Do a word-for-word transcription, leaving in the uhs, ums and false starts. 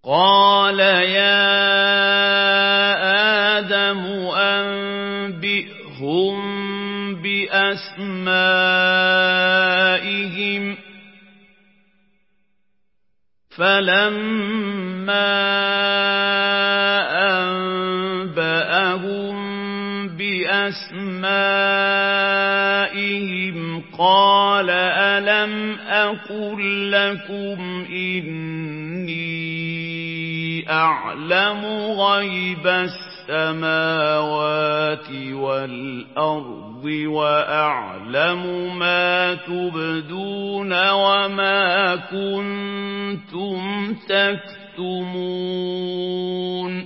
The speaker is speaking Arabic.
قال يا آدم أنبئهم بأسمائهم فلما أنبأهم بأسمائهم قال ألم أقل لكم إني أعلم غيب السماوات والأرض وأعلم ما تبدون وما كنتم تكتمون